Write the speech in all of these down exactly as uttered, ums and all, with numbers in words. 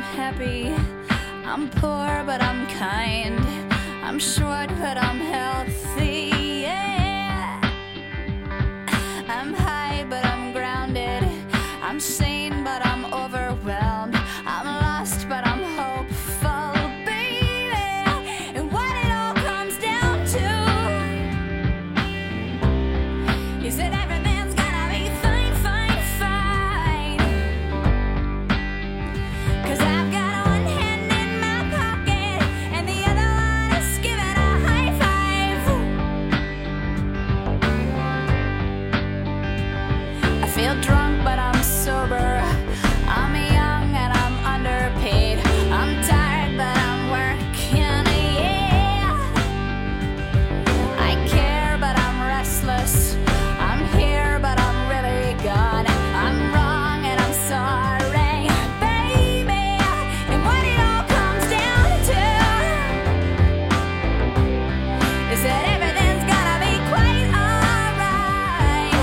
happy. I'm poor, but I'm kind. I'm short, but I'm healthy. Yeah. I'm high, but I'm grounded. I'm sane, but I'm overwhelmed. I'm lost, but I'm hopeful, baby. And what it all comes down to is that everything's gonna be fine, fine, fine. 'Cause I've got one hand in my pocket and the other one is giving a high five. I feel drunk, but I'm sober. I'm young and I'm underpaid. I'm tired, but I'm working, yeah. I care, but I'm restless. I'm here, but I'm really gone. I'm wrong and I'm sorry, baby. And what it all comes down to is that everything's gonna be quite alright.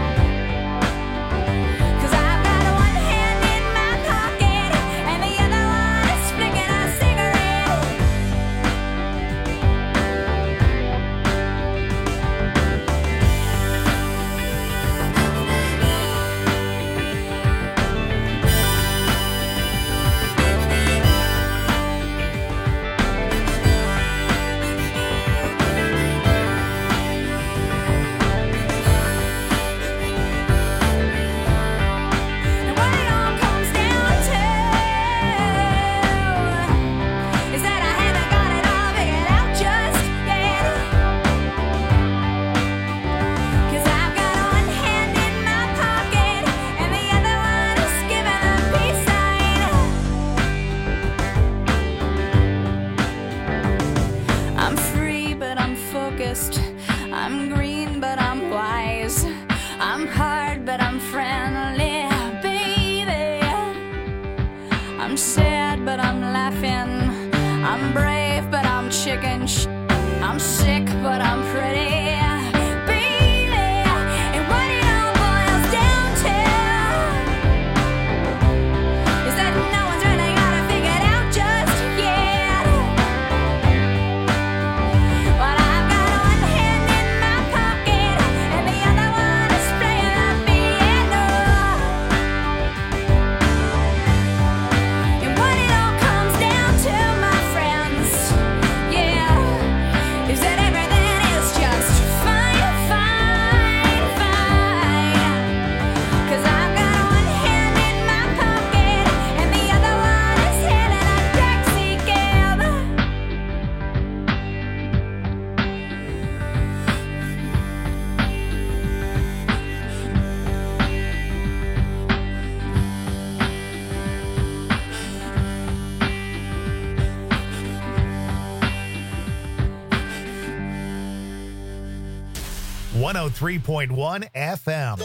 'Cause I've got one hand in my pocket and the other one is flicking a cigarette. And what it all comes down to is that I haven't got it all figured out just yet. 'Cause I've got one hand in my pocket and the other one is giving a peace sign. I'm free, but I'm focused. I'm green, but I'm wise. I'm hard, but I'm friendly, baby. I'm sad, but I'm laughing. I'm brave, but I'm chicken sh- I'm sick, but I'm pretty, baby. And what it all boils down to is that no one's really got it figured out just yet. But I've got one hand in my pocket and the other one is playing the piano. And what it all comes down to, my friends, yeah, is that everything is just fine, fine, fine. 'Cause I've got one hand in my pocket and the other one is hailing a taxi cab. one oh three point one F M.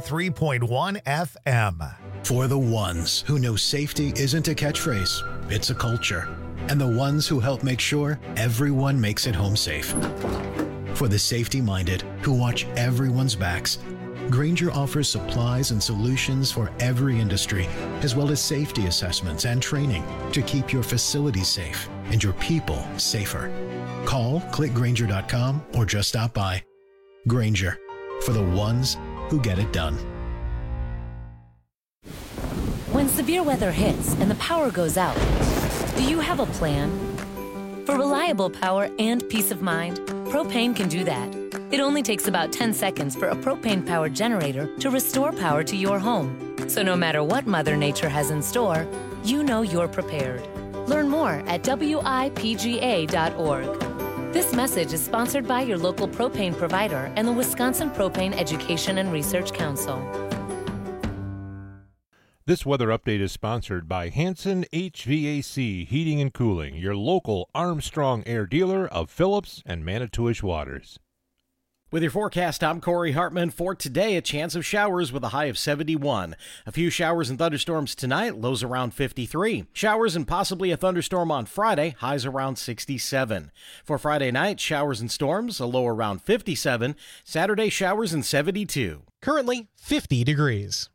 three point one F M. For the ones who know safety isn't a catchphrase, it's a culture. And the ones who help make sure everyone makes it home safe. For the safety-minded who watch everyone's backs, Grainger offers supplies and solutions for every industry, as well as safety assessments and training to keep your facilities safe and your people safer. Call, click Grainger dot com, or just stop by. Grainger, for the ones who get it done. When severe weather hits and the power goes out, do you have a plan? For reliable power and peace of mind, Propane can do that. It only takes about ten seconds for a propane-powered generator to restore power to your home. So no matter what Mother Nature has in store, you know you're prepared. Learn more at W I P G A dot org. This message is sponsored by your local propane provider and the Wisconsin Propane Education and Research Council. This weather update is sponsored by Hanson H V A C Heating and Cooling, your local Armstrong Air dealer of Phillips and Manitowish Waters. With your forecast, I'm Corey Hartman. For today, a chance of showers with a high of seventy-one. A few showers and thunderstorms tonight, lows around fifty-three. Showers and possibly a thunderstorm on Friday, highs around sixty-seven. For Friday night, showers and storms, a low around fifty-seven. Saturday, showers and seventy-two. Currently, fifty degrees.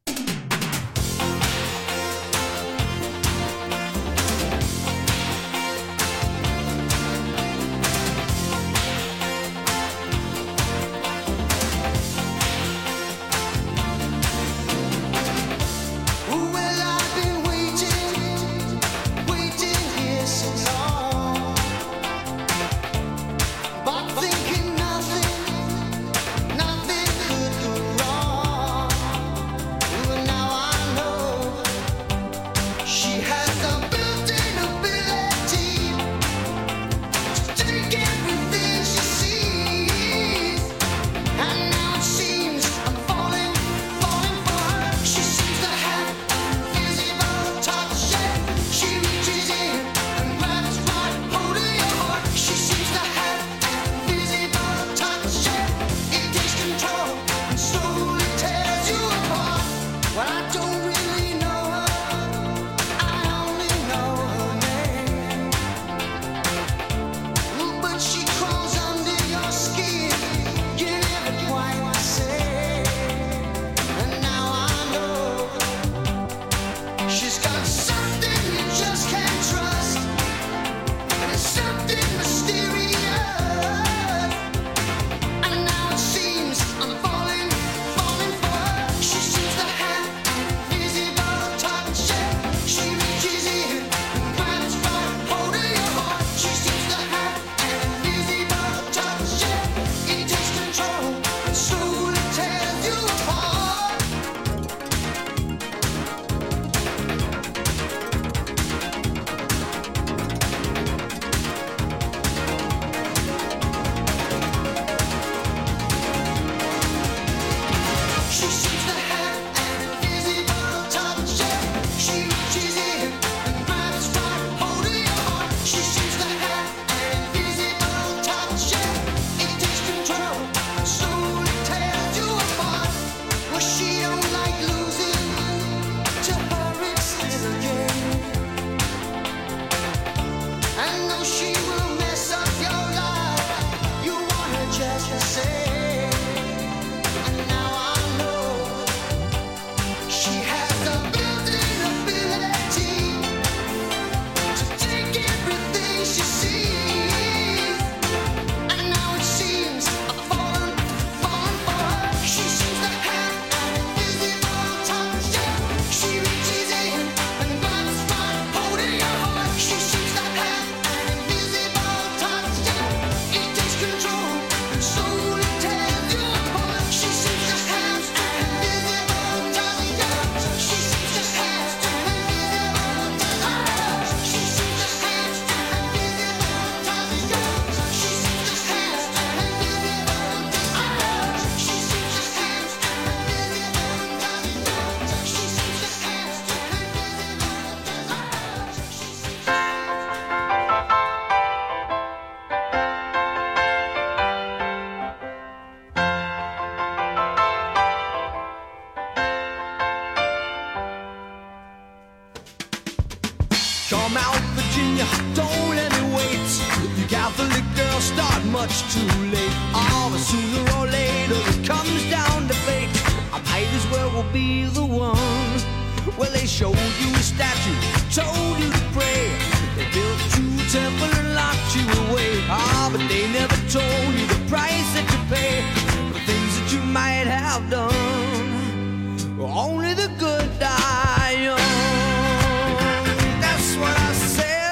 Come out, Virginia, don't let me wait. You Catholic girls start much too late. Oh, but sooner or later it comes down to fate. I might as well will be the one. Well, they showed you a statue, told you to pray. They built you a temple and locked you away. Ah, but they never told you the price that you pay for things that you might have done. Only the good die young. That's what I said.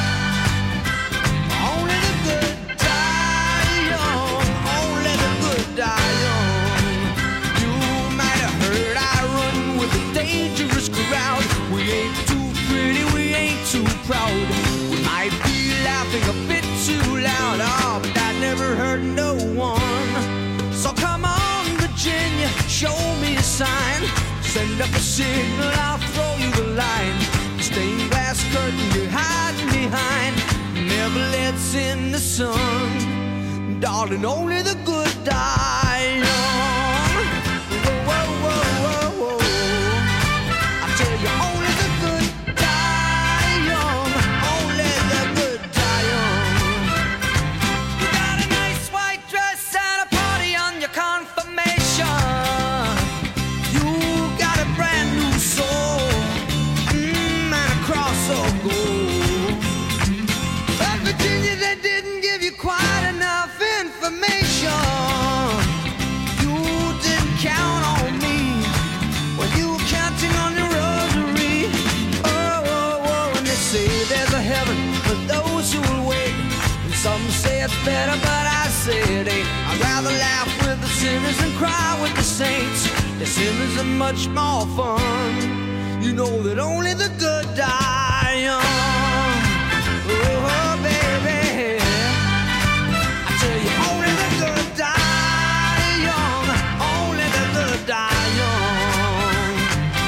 Only the good die young. Only the good die young. You might have heard I run with a dangerous crowd. We ain't too pretty, we ain't too proud. We might be laughing a bit too loud. Oh, but that never hurt no one. So come on, Virginia, show me a sign. Send up a signal, I'll throw you the line. Stained glass curtain you're hiding behind never lets in the sun. Darling, only the good die young. Whoa, whoa, whoa, whoa, whoa. I tell you, only the good die young. Only the good die young. You got a nice white dress at a party on your confirmation. Quite enough information. You didn't count on me when you were counting on your rosary. Oh, oh, oh, and they say there's a heaven for those who will wait. And some say it's better, but I say it ain't. I'd rather laugh with the sinners and cry with the saints. The sinners are much more fun. You know that only the good die young. Oh, baby. Only the good die young. Only the good die young.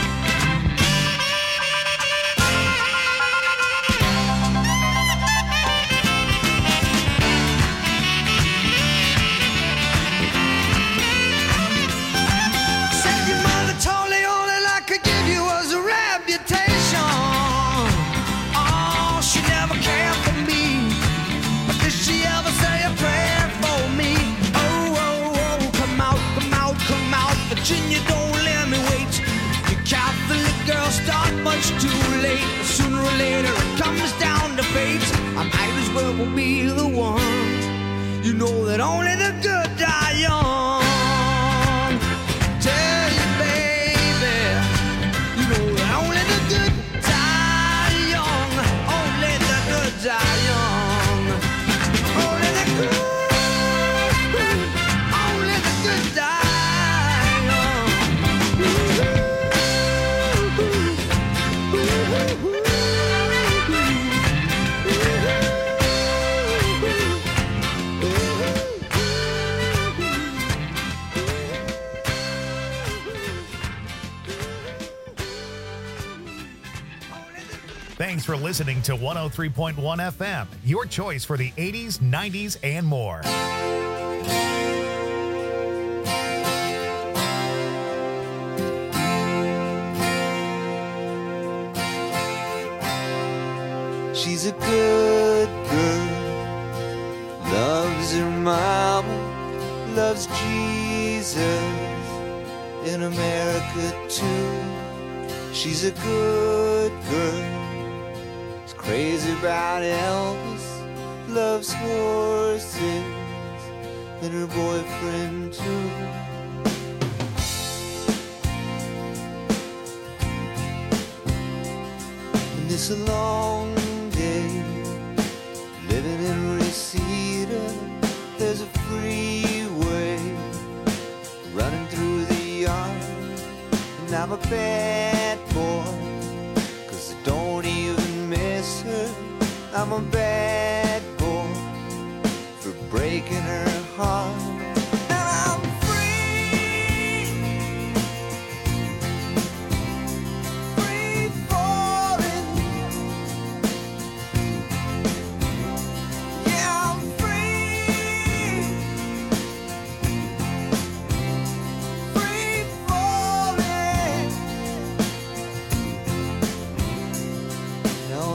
Said your mother told me all that I could give you was a reputation. Oh, she never cared for me. But did she ever say a prayer? Virginia, don't let me wait. You Catholic girls start much too late. Sooner or later it comes down to fate. I might as well be the one. You know that only the good die young. Tell you, baby, you know that only the good die young. Only the good die young. Only the good, only the good die. Thanks for listening to one oh three point one F M, your choice for the eighties, nineties, and more. She's a good girl, loves her mama, loves Jesus, in America too. She's a good girl, is crazy about Elvis, loves horses, and her boyfriend too. And it's a long day, living in Reseda. There's a freeway running through the yard, and I'm a bad boy, 'cause I don't even miss her. I'm a bad boy for breaking her heart.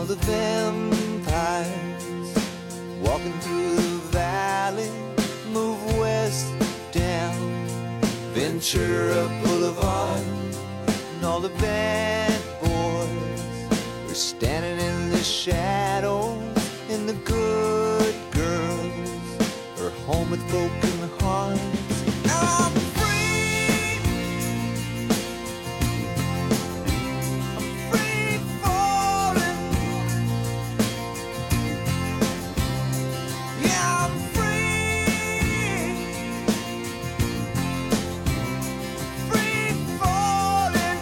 all the vampires walking through the valley move west down Ventura Boulevard, and all the bad boys are standing in the shadows, and the good girls are home with broken hearts. I'm free, I'm free falling, yeah, I'm free, free falling.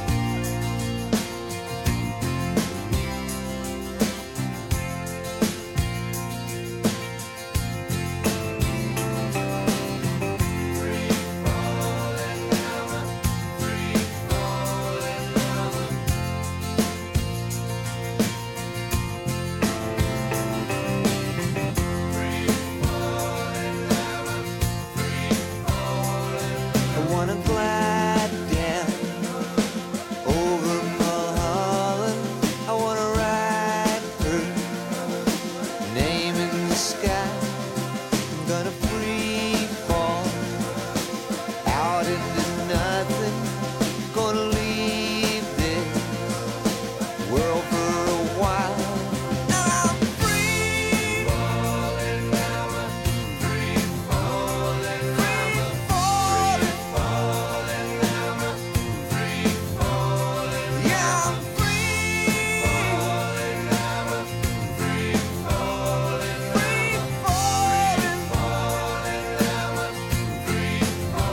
I wanna glide down over Mulholland. I wanna write her name in the sky. I'm gonna free fall out into nothing. Gonna leave this world for a while. Now I'm free falling, free falling, free falling, falling, free falling. Yeah, I'm free falling, free falling, free falling, falling, free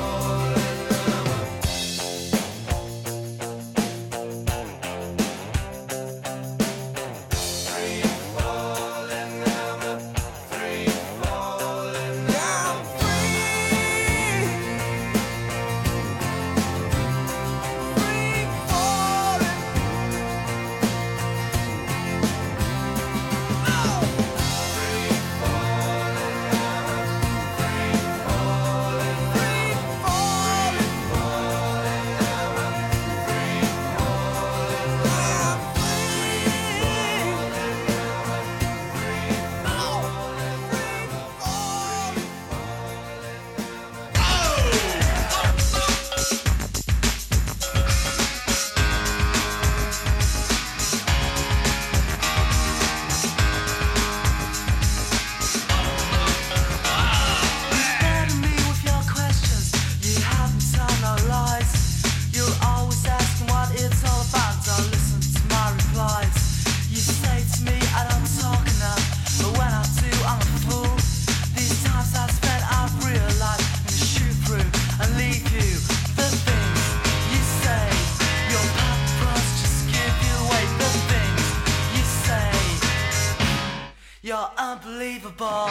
You're unbelievable.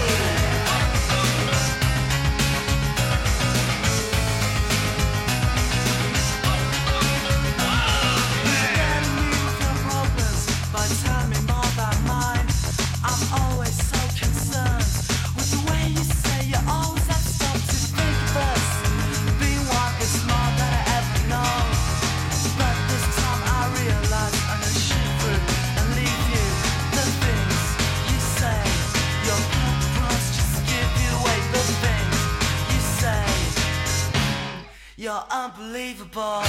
You're unbelievable.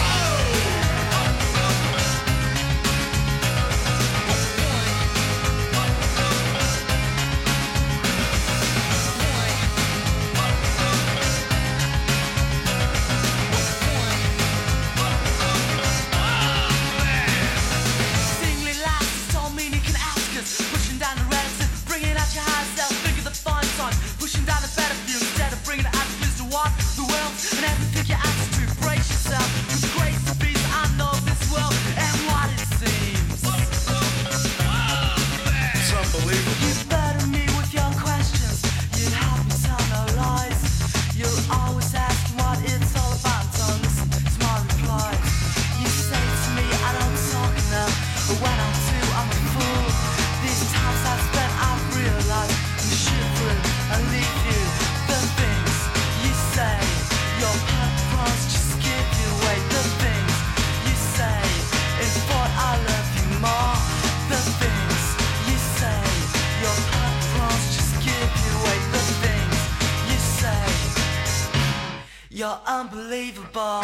Singly lights don't mean you can ask us. Pushing down the reticence, bringing out your high self, figure the fun time. Pushing down the better view instead of bringing it out to what the world and everything you ask to brace yourself with grace. You're unbelievable.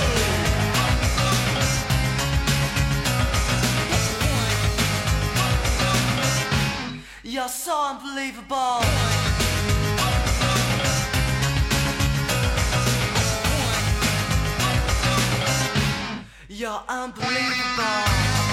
You're so unbelievable. You're unbelievable.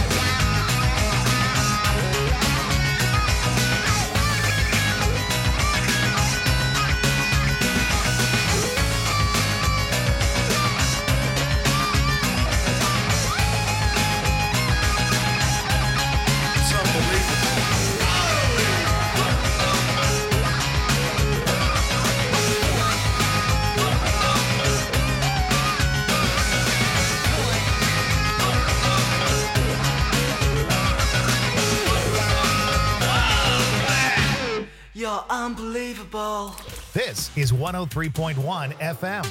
You're unbelievable. This is one oh three point one F M.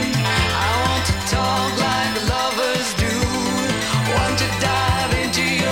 To dive into your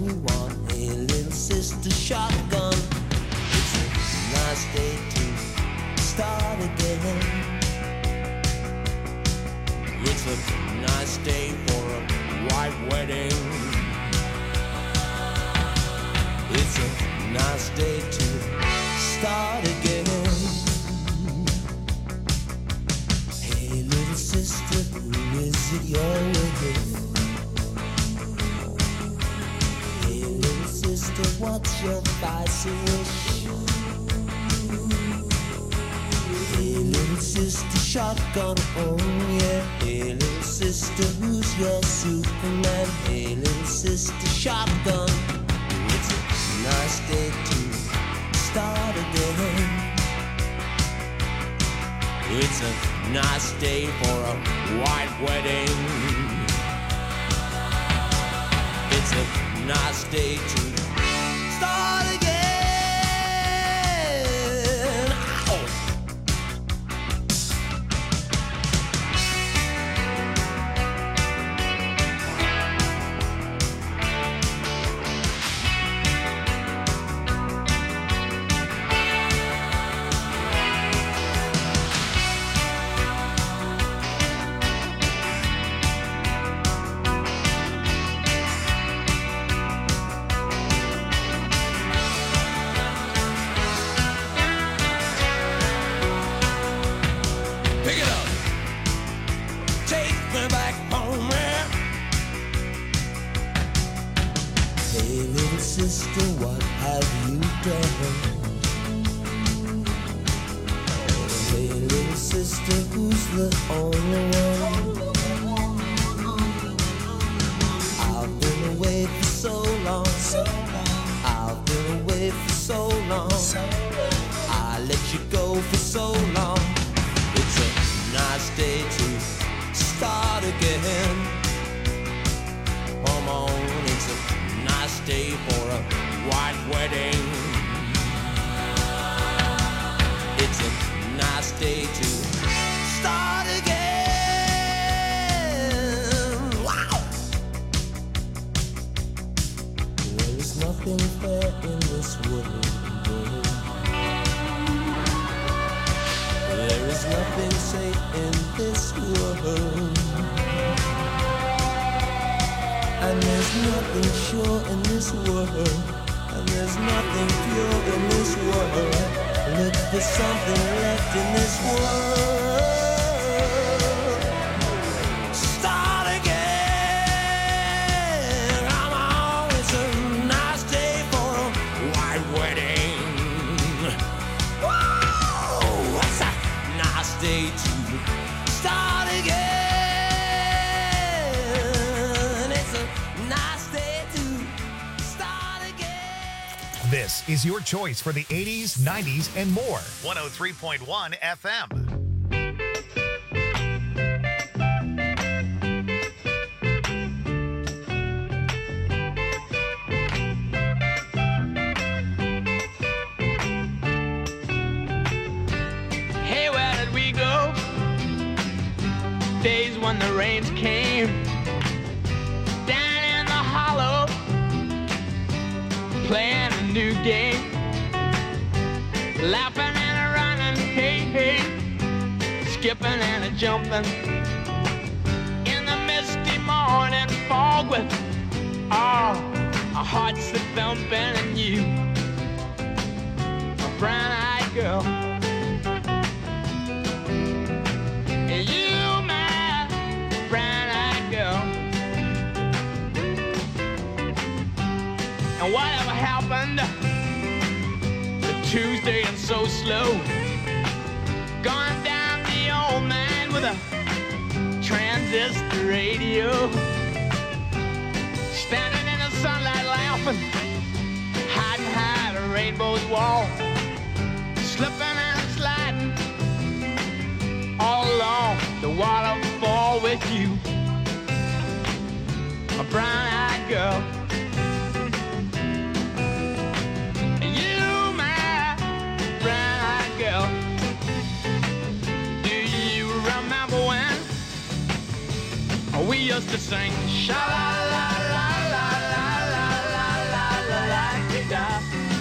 twenty-one. Hey, little sister shotgun. It's a nice day to start again. It's a nice day for a white wedding. It's a nice day to start again. Hey, little sister, who is it you're with? Hey, little sister, what's your spicy wish? Hey, little sister, shotgun, oh yeah. Hey, little sister, who's your Superman? Hey, little sister, shotgun. It's a nice day to start again. It's a nice day for a white wedding. It's a nice day to start again. Ow. Pick it up. Take me back home, man. Hey, little sister, what have you done? Hey, little sister, who's the only one? I've been away for so long. I've been away for so long. I let you go for so long. It's a nice day to start again. Come on, it's a nice day for a white wedding. It's a nice day to start again. Wow! There is nothing fair in this world. There is nothing safe in this world. And there's nothing sure in this world. And there's nothing pure in this world. Look for something left in this world. Start again. Come on, it's a nice day for a white wedding. Whoa, what's that? Nice day to start again. It's a nice day to start again. This is your choice for the eighties, nineties, and more. one oh three point one F M. Hey, where did we go? Days when the rains came down in the hollow, playing a new game, laughing and a running, hey, hey, skipping and a jumping in the misty morning fog with all our hearts that thumping and you, a brown-eyed girl. You, my brown-eyed girl. And whatever happened to Tuesday and so slow, going down the old man with a transistor radio, standing in the sunlight laughing, hiding behind a rainbow's wall, slipping and sliding all along the waterfall with you, a brown-eyed girl. You, my brown-eyed girl. Do you remember when we used to sing sha la la la la la la la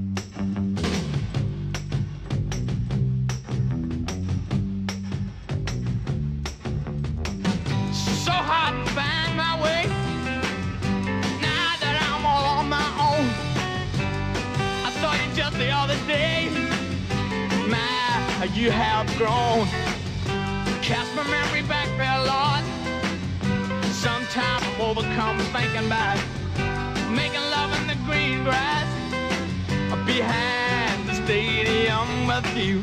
So hard to find my way. Now that I'm all on my own, I saw you just the other day. My, you have grown. Cast my memory back there, Lord. Sometimes I'm overcome thinking about making love in the green grass behind the stadium with you,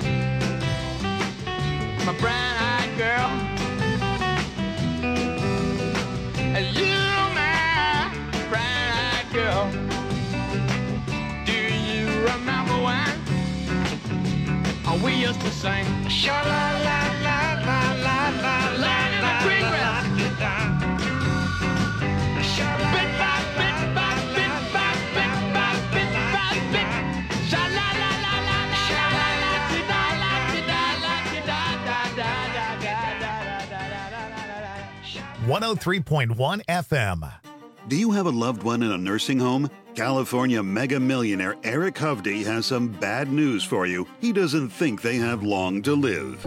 my brown-eyed girl. You, my brown-eyed girl. Do you remember when we used to sing sha-la-la-la-la-la-la, lying in the green grass? Bit by bit by bit by bit by bit by bit. Sha-la-la-la-la-la-la-la-la-la-la-la-la-la-la-la-la. one oh three point one F M. Do you have a loved one in a nursing home? California mega millionaire Eric Hovde has some bad news for you. He doesn't think they have long to live.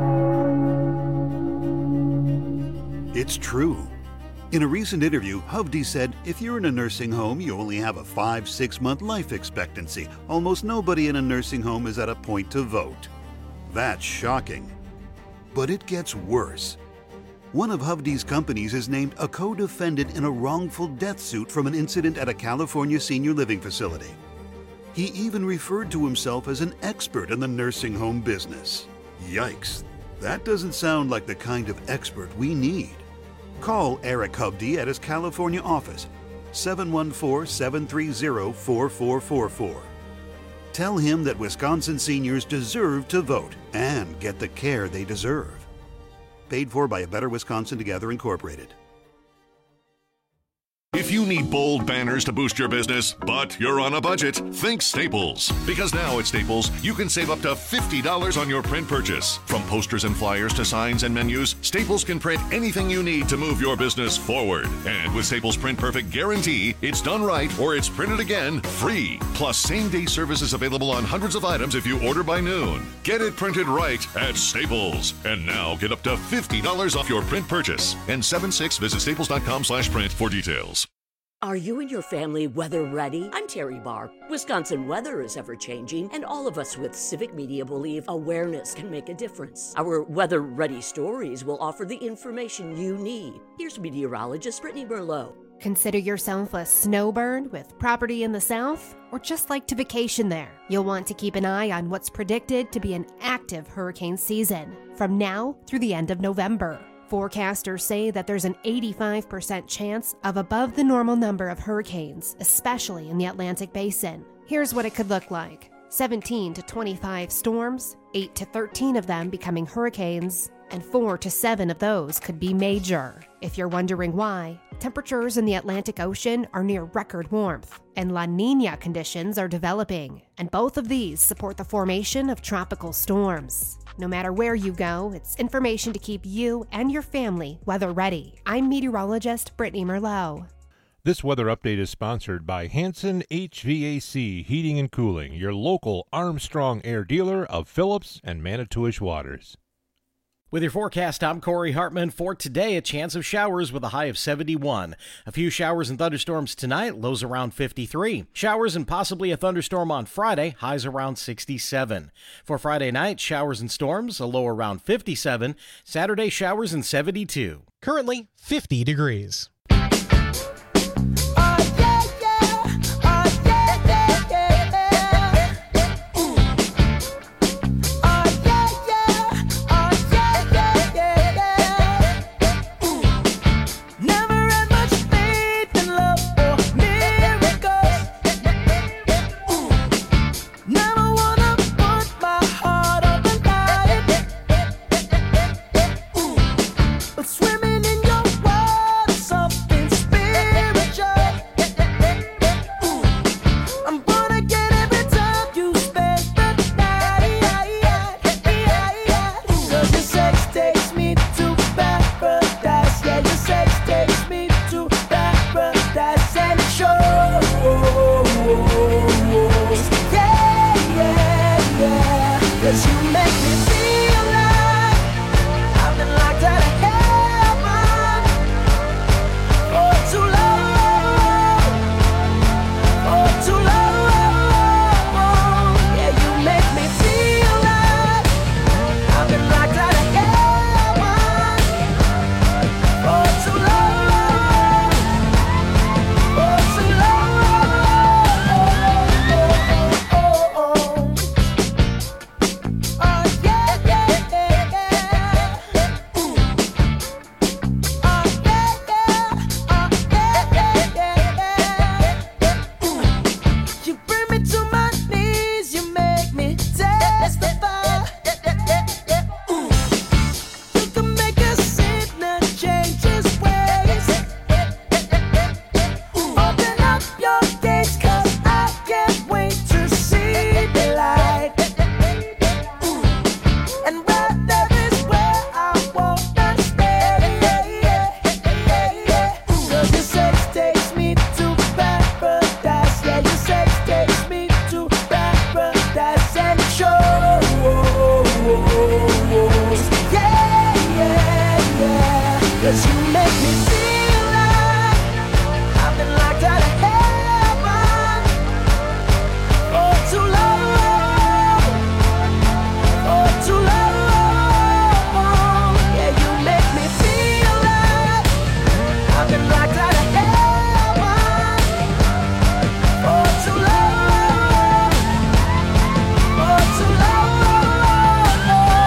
It's true. In a recent interview, Hovde said, if you're in a nursing home, you only have a five, six month life expectancy. Almost nobody in a nursing home is at a point to vote. That's shocking. But it gets worse. One of Hovde's companies is named a co-defendant in a wrongful death suit from an incident at a California senior living facility. He even referred to himself as an expert in the nursing home business. Yikes, that doesn't sound like the kind of expert we need. Call Eric Hovde at his California office, seven one four, seven three zero, four four four four. Tell him that Wisconsin seniors deserve to vote and get the care they deserve. Paid for by A Better Wisconsin Together Incorporated. If you need bold banners to boost your business, but you're on a budget, think Staples. Because now at Staples, you can save up to fifty dollars on your print purchase. From posters and flyers to signs and menus, Staples can print anything you need to move your business forward. And with Staples Print Perfect Guarantee, it's done right or it's printed again free. Plus, same-day service is available on hundreds of items if you order by noon. Get it printed right at Staples. And now get up to fifty dollars off your print purchase. And seven six, visit staples.com slash print for details. Are you and your family weather ready? I'm Terry Barr. Wisconsin weather is ever-changing, and all of us with Civic Media believe awareness can make a difference. Our weather-ready stories will offer the information you need. Here's meteorologist Brittany Merlot. Consider yourself a snowbird with property in the south, or just like to vacation there. You'll want to keep an eye on what's predicted to be an active hurricane season from now through the end of November. Forecasters say that there's an eighty-five percent chance of above the normal number of hurricanes, especially in the Atlantic Basin. Here's what it could look like. seventeen to twenty-five storms, eight to thirteen of them becoming hurricanes, and four to seven of those could be major. If you're wondering why, temperatures in the Atlantic Ocean are near record warmth, and La Niña conditions are developing, and both of these support the formation of tropical storms. No matter where you go, it's information to keep you and your family weather ready. I'm meteorologist Brittany Merlot. This weather update is sponsored by Hanson H V A C Heating and Cooling, your local Armstrong Air dealer of Phillips and Manitowish Waters. With your forecast, I'm Corey Hartman. For today, a chance of showers with a high of seventy-one. A few showers and thunderstorms tonight, lows around fifty-three. Showers and possibly a thunderstorm on Friday, highs around sixty-seven. For Friday night, showers and storms, a low around fifty-seven. Saturday, showers and seventy-two. Currently, fifty degrees. Swimming in your water, so 'cause you make me feel like I've been locked out of heaven for too long, for too long. Yeah, you make me feel like I've been locked out of heaven for too long, for too long. Oh, oh, oh. Oh, yeah, yeah, yeah, yeah. Ooh. Oh, yeah, yeah. Oh, yeah, yeah, yeah, yeah. Ooh. You bring me to my knees, you make me testify. Ooh. You can make a sinner change his ways. Ooh. Open up your gates, 'cause I can't wait to see the light. Ooh. And where there is where I wanna stay. Ooh. 'Cause your sex takes me to paradise. Yeah, your sex takes me to paradise and shows. Yeah, yeah, yeah. 'Cause you make me feel like I've been locked out of heaven for too long, for too long. Yeah, you make me feel like I've been locked out of heaven for too long, for too long.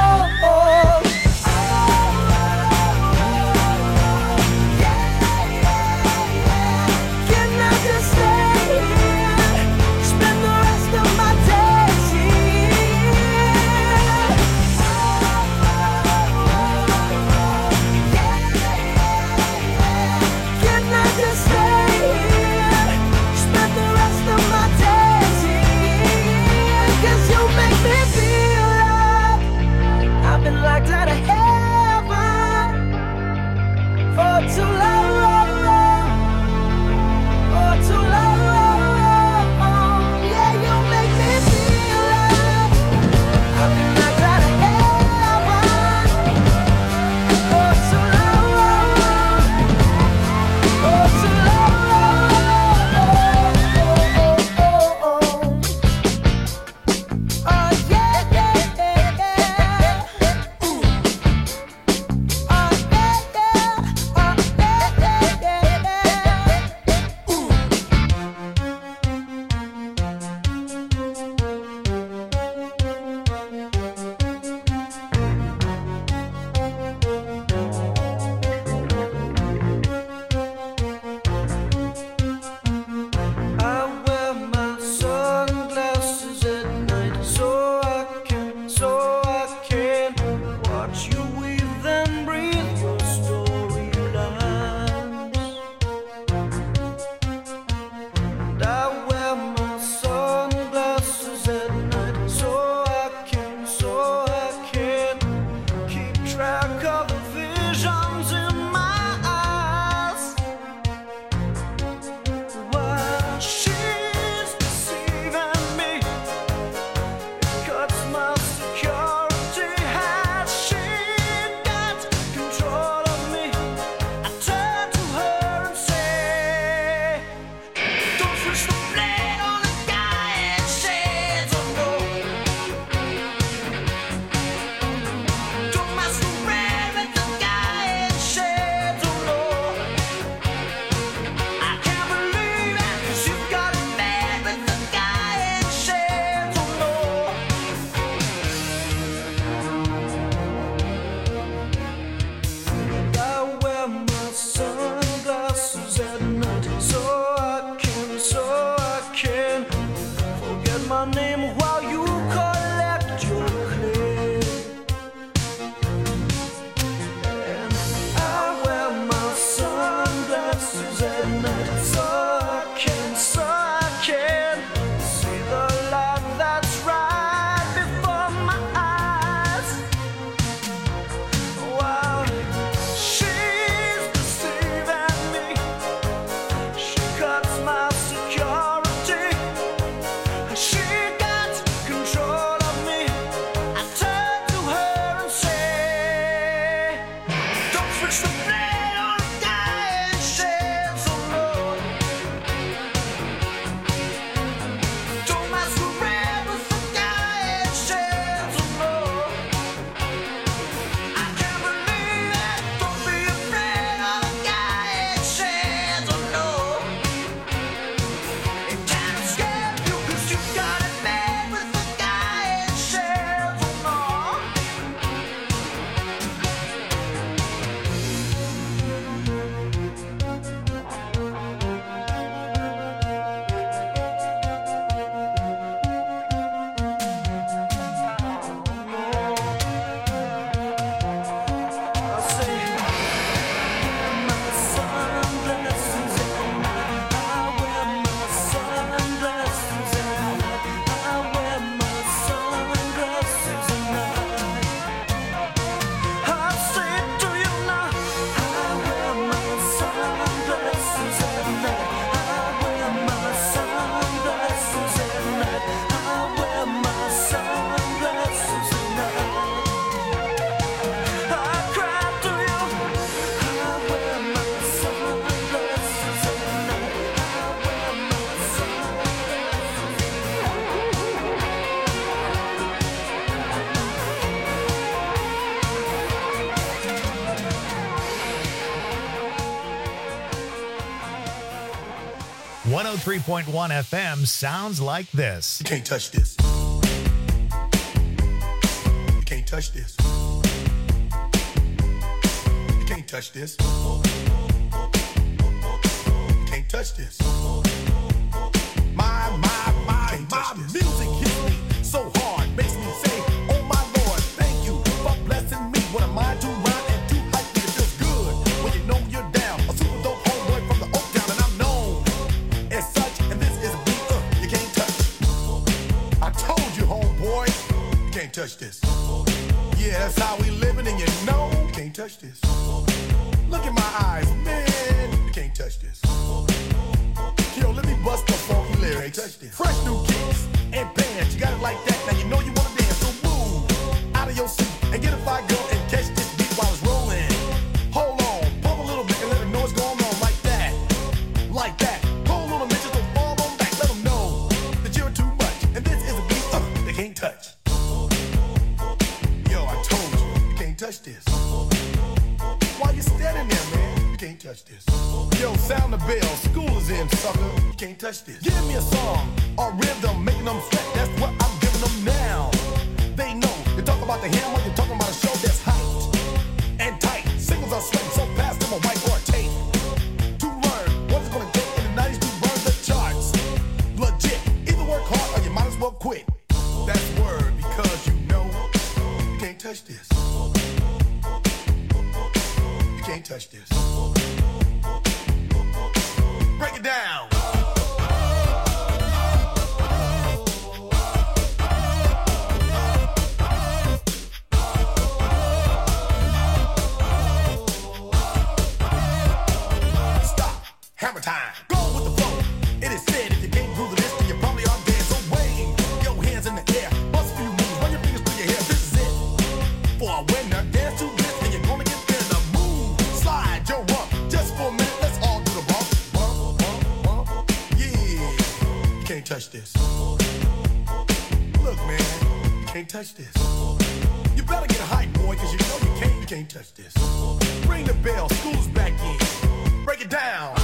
Can I just stay here, spend the rest of my days here? Can I just stay here, spend the rest of my days here? 'Cause you make me feel like I've been locked out of heaven for too long, for too long. Yeah, you make me feel like I've been locked out of heaven for too long, for too long. Oh, yeah, yeah, yeah, yeah. Ooh. Oh, yeah, yeah. Oh, yeah, yeah, yeah, yeah. Ooh. I wear my sunglasses at night so I can, so I can watch you weave and breathe your storylines. And I wear my sunglasses at night so I can, so I can keep track of the visions in my eyes. While she's deceiving me, it cuts my security. Has she got control of me? I turn to her and say, don't switch the blade on the guy and shades, oh no. Don't masquerade with the guy and shades, oh no. I can't believe it, 'cause you've got a man with the guy in shades, oh no. I wear my sunglasses at night so I can, so I can forget my name while you collect your clay. And I wear my sunglasses at night so I can, so I can see the light that's right before my eyes. Wow, she's deceiving me. She cuts my security. She got control of me. oh three point one F M sounds like this. You can't touch this. You can't touch this. You can't touch this. You can't touch this. My, my, my, my music hits me so hard, makes me say, oh my Lord, thank you for blessing me. What am I to rhyme and to hype me? It feels good when you know you're down. A super dope homeboy from the Oak Town, and I'm known as such. And this is a beat uh, you can't touch. I told you, homeboy, you can't touch this. Yeah, that's how we living, and you know you can't touch this. Look in my eyes, man, you can't touch this. Yo, let me bust the funky lyrics. Fresh new kicks and bands, you got it like that. Now you know you wanna dance, so move out of your seat and get a fire girl and catch this beat while it's rolling. Hold on, pump a little bit and let them know what's going on like that, like that. Pull a little bit, just don't fall on back. Let them know that you're too much, and this is a beat uh, they can't touch. Yo, I told you, you can't touch this. Why you standing there, man? You can't touch this. Yo, sound the bell, school is in, sucker. You can't touch this. Give me a song or rhythm, making them sweat. That's what I'm giving them now. They know. You talk about the hammer, you're talking about a show that's hyped and tight. Singles are sweating so fast, them a white or tape. To learn what it's gonna take in the nineties to burn the charts. Legit. Either work hard or you might as well quit. That's word because you know you can't touch this. You can't touch this. Break it down. Stop. Hammer time. Go with the flow. It is said if you can't groove this, then you probably are dead. So wave your hands in the air. Bust a few moves. Run your fingers through your hair. This is it. For a winner, dance to this, and you're gonna get there. The move. Slide your rump. Just for a minute, let's all do the bump. Bump, bump, bump. Yeah. You can't touch this. Look, man. You can't touch this. You better get hype, boy, cause you know you can't, you can't touch this. Ring the bell. School's back in. Break it down.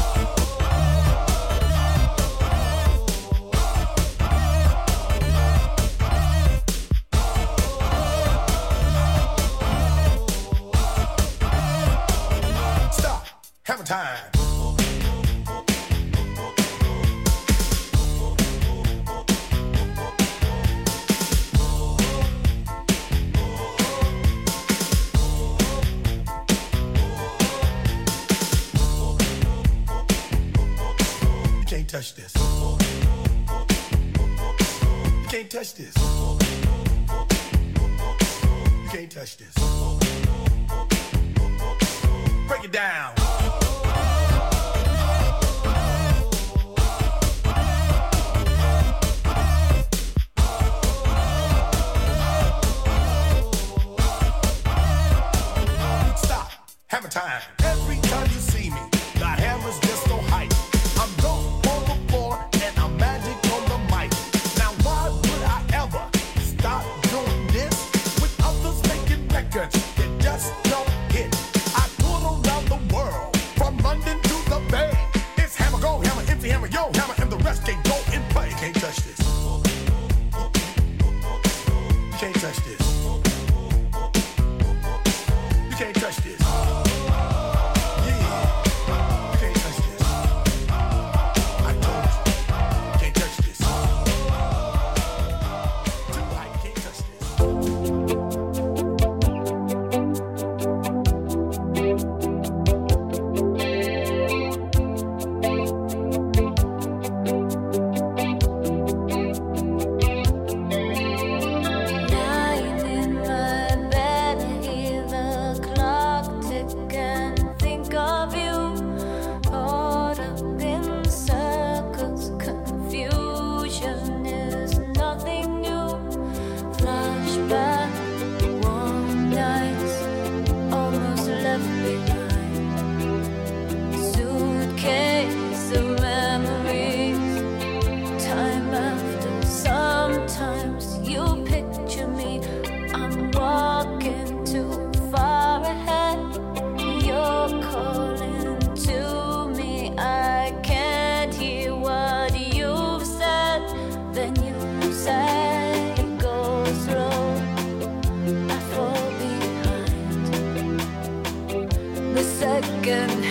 Stop. Hammer time. You can't touch this. You can't touch this. You can't touch this. Break it down. Stop. Hammer time. Every time you see me, the hammer's just so hype. I'm dope on the floor and I'm magic on the mic. Now why would I ever stop doing this with others making records that just don't hit? I tour around the world, from London to the Bay. It's hammer, go hammer, empty hammer, yo hammer, and the rest can go and play. You can't touch this. You can't touch this. You can't touch this. Lying in my bed, I hear the clock every second.